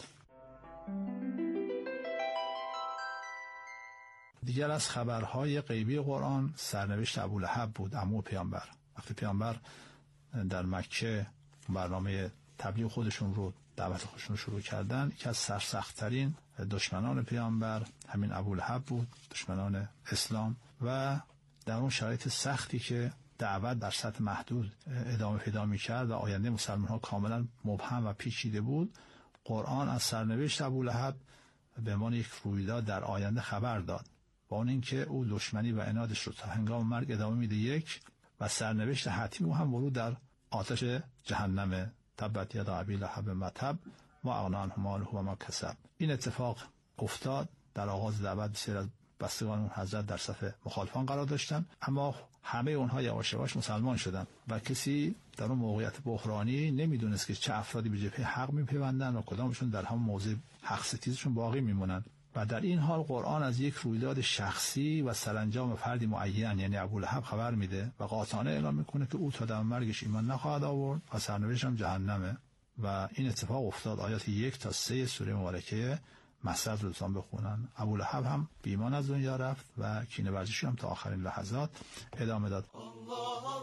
[SPEAKER 15] دیگر از خبرهای غیبی قرآن سرنوشت ابولهب بود، عمو پیامبر. وقتی پیامبر در مکه برنامه تبلیغ خودشون رو دعوت خودشون شروع کردن، یکی از سرسخت‌ترین دشمنان پیامبر همین ابولهب بود، دشمنان اسلام. و در اون شرایط سختی که دعوت در سطح محدود ادامه پیدا می‌کرد و آینده مسلمان‌ها کاملا مبهم و پیچیده بود، قرآن از سرنوشت ابولهب به عنوان یک رویداد در آینده خبر داد، با اون اینکه او دشمنی و عنادش رو تا هنگام مرگ ادامه میده یک و سرنوشت حتمی او هم ورود در آتش جهنم، تبت یدا ابی لهب و تب و اغنی عنه ماله و ما کسب. این اتفاق افتاد. در آغاز دعوت بسیار از بستگان اون حضرت در صف مخالفان قرار داشتن، اما همه اونها یواش یواش مسلمان شدن و کسی در اون موقعیت بحرانی نمیدونست که چه افرادی به جبهه حق میپیوندن و کدامشون در هم موضع حق ستیزشون باقی میمونن. و در این حال قرآن از یک رویداد شخصی و سرانجام فردی معین یعنی ابولهب خبر میده و قاطعانه اعلام میکنه که او تا دم مرگش ایمان نخواهد آورد و سرنوشتش هم جهنمه. و این اتفاق افتاد. آیات یک تا سه سوره مبارکه مسعد رو دوستان بخونن. ابولهب هم بی ایمان از دنیا رفت و کینه ورزیش هم تا آخرین لحظات ادامه داد.
[SPEAKER 2] الله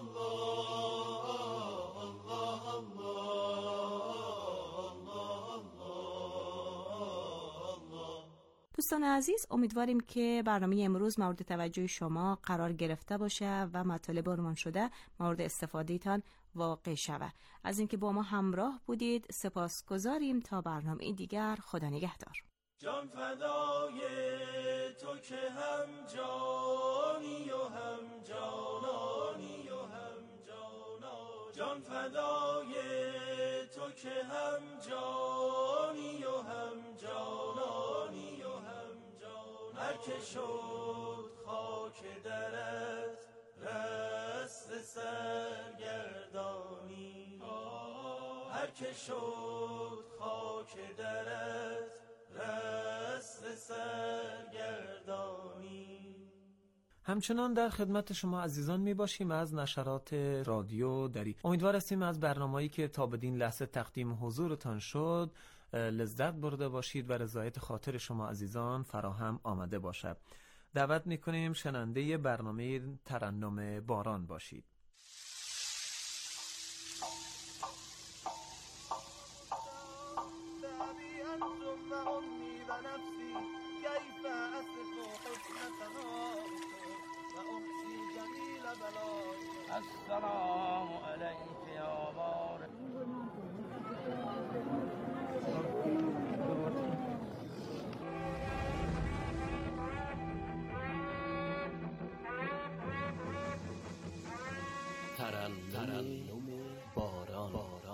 [SPEAKER 2] الله الله.
[SPEAKER 14] دوستان عزیز، امیدواریم که برنامه امروز مورد توجه شما قرار گرفته باشه و مطالب ارمان شده مورد استفاده تان واقع شود. از اینکه با ما همراه بودید سپاسگزاریم. تا برنامه دیگر، خدا نگهدار.
[SPEAKER 2] جان فدای تو که هم جانی و هم جانانی و هم جانا، جان فدای تو که هم جانی و هم جانانی و هم جانا، هر که شد خاک درت رست سرگردانی، هر که شد خاک درت رست سرگردانی.
[SPEAKER 4] همچنان در خدمت شما عزیزان می باشیم از نشرات رادیو دری. امیدوار هستیم از برنامه‌ای که تا بدین لحظه تقدیم حضورتان شد لذت برده باشید و رضایت خاطر شما عزیزان فراهم آمده باشد. دعوت می‌کنیم شنونده برنامه ترنم باران باشید.
[SPEAKER 10] السلام علیک یا بار
[SPEAKER 6] ترنم باران.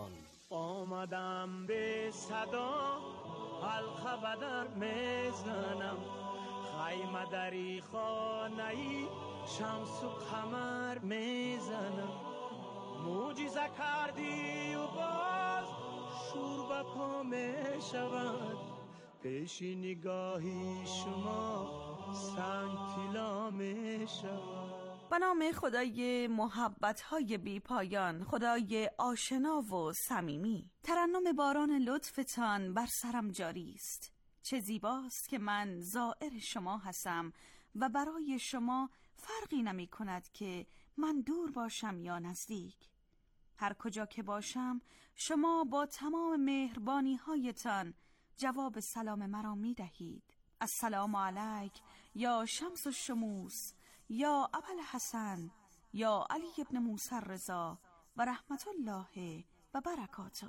[SPEAKER 10] آمدم به صدا حلقه بدر میزنم، خیمه دری خانه‌ای شمس و قمر میزنم، معجزه کردی و باز شور به پا میشود، پیش نگاهی شما سنگ طلا میشود.
[SPEAKER 8] به نام خدای محبت‌های بی پایان، خدای آشنا و صمیمی، ترنم باران لطفتان بر سرم جاری است. چه زیباست که من زائر شما هستم و برای شما فرقی نمی کند که من دور باشم یا نزدیک. هر کجا که باشم شما با تمام مهربانی هایتان جواب سلام مرا می دهید. السلام علیک یا شمس الشموس یا ابوالحسن یا علی ابن موسی رضا و رحمت الله و برکاته.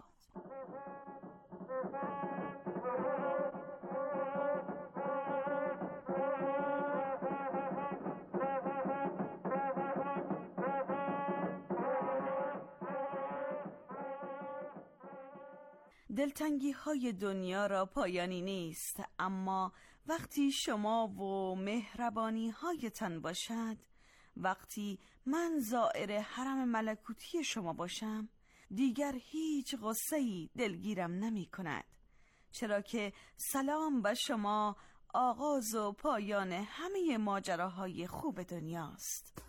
[SPEAKER 8] دلتنگی های دنیا را پایانی نیست، اما وقتی شما و مهربانی هایتان باشد، وقتی من زائر حرم ملکوتی شما باشم، دیگر هیچ غصه‌ای دلگیرم نمی کند، چرا که سلام به شما آغاز و پایان همه ماجراهای خوب دنیاست.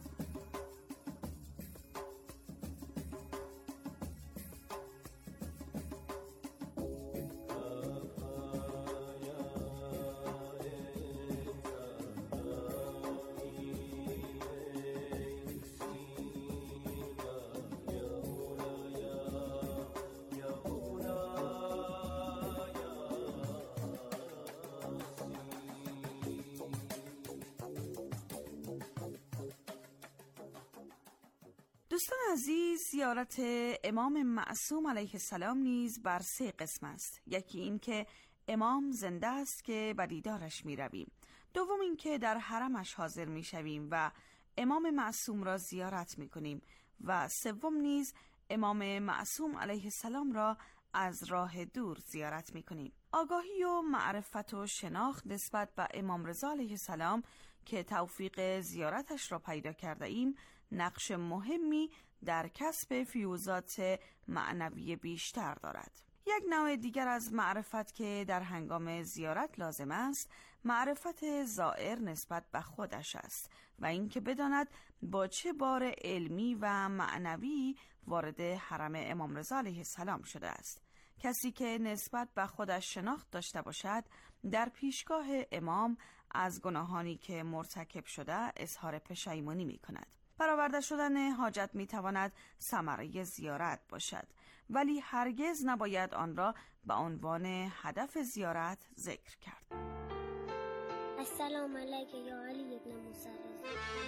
[SPEAKER 8] دوستان عزیز، زیارت امام معصوم علیه السلام نیز بر سه قسم است. یکی این که امام زنده است که به دیدارش می رویم. دوم این که در حرمش حاضر می شویم و امام معصوم را زیارت می کنیم. و سوم نیز امام معصوم علیه السلام را از راه دور زیارت می کنیم. آگاهی و معرفت و شناخت نسبت به امام رضا علیه السلام که توفیق زیارتش را پیدا کرده ایم نقش مهمی در کسب فیوزات معنوی بیشتر دارد. یک نوع دیگر از معرفت که در هنگام زیارت لازم است، معرفت زائر نسبت به خودش است و اینکه بداند با چه بار علمی و معنوی وارد حرم امام رضا علیه السلام شده است. کسی که نسبت به خودش شناخت داشته باشد، در پیشگاه امام از گناهانی که مرتکب شده اظهار پشیمانی می کند. برآورده شدن حاجت می تواند ثمره زیارت باشد، ولی هرگز نباید آن را به عنوان هدف زیارت ذکر کرد.
[SPEAKER 17] السلام علیک یا علی ابن موسی رضا.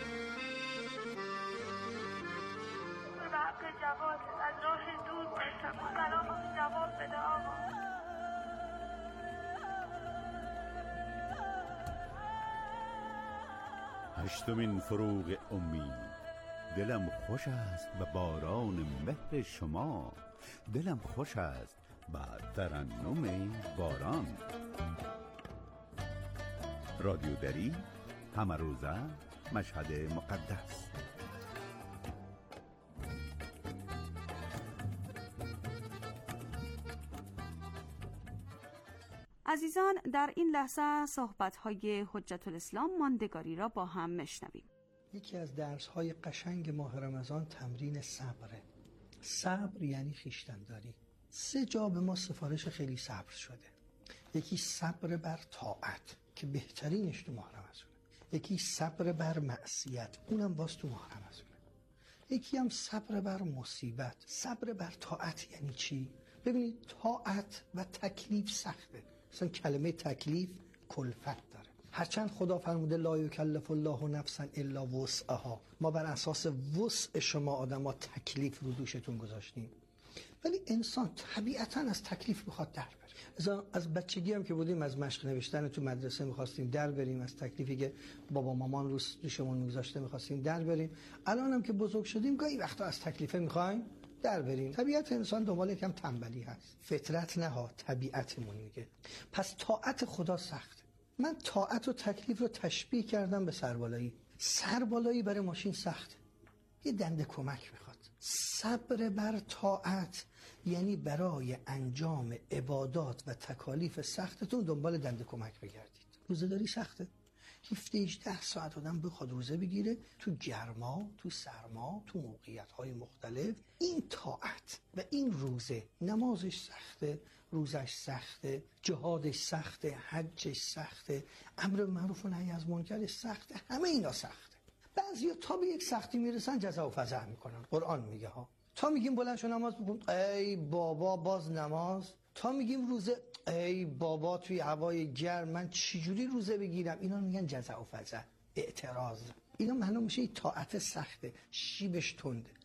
[SPEAKER 18] به حق جواد از راه دور باشم، سلام جواب بده آقا.
[SPEAKER 5] هشتمین فروغ امید. دلم خوش است به باران مهر شما، دلم خوش است به ترنم باران. رادیو دری، همه روزه، مشهد مقدس.
[SPEAKER 8] عزیزان، در این لحظه صحبت‌های حجت الاسلام ماندگاری را با هم میشنویم.
[SPEAKER 19] یکی از درس‌های قشنگ ماه رمضان تمرین صبره. صبر یعنی خویشتن‌داری. سه جا به ما سفارش خیلی صبر شده. یکی صبر بر طاعت که بهترینش تو ماه رمضانه. یکی صبر بر معصیت، اونم باز تو ماه رمضانه. یکی هم صبر بر مصیبت. صبر بر طاعت یعنی چی؟ ببینید، طاعت و تکلیف سخته. مثلا کلمه تکلیف کلفت داره. هرچند خدا فرموده لا یکلف الله نفسا الا وسعها، ما بر اساس وسع شما آدما تکلیف رو دوشتون گذاشتیم، ولی انسان طبیعتاً از تکلیف میخواد در بره. از بچگی هم که بودیم از مشق نوشتن تو مدرسه میخواستیم در بریم، از تکلیفی که بابا مامان رو دوشمون میگذاشته میخواستیم در بریم. الان هم که بزرگ شدیم گاهی وقتا از تکلیفه میخوایم در بریم. طبیعت انسان دنبال یکم تنبلی هست، فطرت نه ها، طبیعتمون میگه. پس طاعت خدا سخته. من طاعت و تکلیف رو تشبیه کردم به سربالایی. سربالایی برای ماشین سخته، یه دنده کمک میخواد. صبر بر طاعت یعنی برای انجام عبادات و تکالیف سختتون دنبال دنده کمک بگردید. روزه‌داری سخته، هفده هجده ساعت آدم بخواد روزه بگیره، تو گرما، تو سرما، تو موقعیت‌های مختلف. این طاعت و این روزه، نمازش سخته، روزش سخته، جهادش سخته، حجش سخته، امر معروف و نهی از منکرش سخته، همه اینا سخته. بعضیا تا به یک سختی میرسن جزا و فضح میکنن. قرآن میگه ها تا میگیم بلند شو نماز بخون، ای بابا باز نماز. تا میگیم روزه، ای بابا توی هوای گرم من چجوری روزه بگیرم. اینا میگن جزع و فزع، اعتراض. اینا معلوم میشه طاعت سخته، شیبش تنده.